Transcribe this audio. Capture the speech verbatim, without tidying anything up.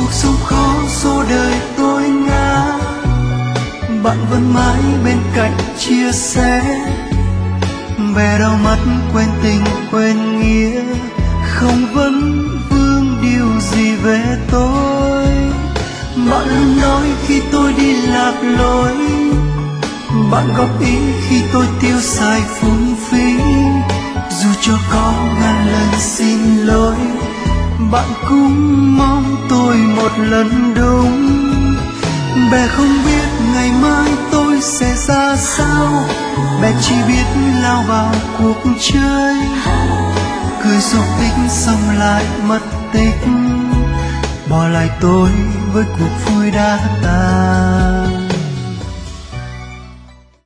cuộc sống khó số đời tôi ngã, bạn vẫn mãi bên cạnh chia sẻ. Bè đau mắt quên tình quên nghĩa, không vấn vương điều gì về tôi. Bạn luôn nói khi tôi đi lạc lối, bạn góp ý khi tôi tiêu xài phung phí. Dù cho có ngàn lần xin lỗi, bạn cũng mong tôi một lần đúng. Bè không biết ngày mai tôi sẽ ra sao, bè chỉ biết lao vào cuộc chơi, cười xúc tích xong lại mất tích, bỏ lại tôi với cuộc vui đã tan.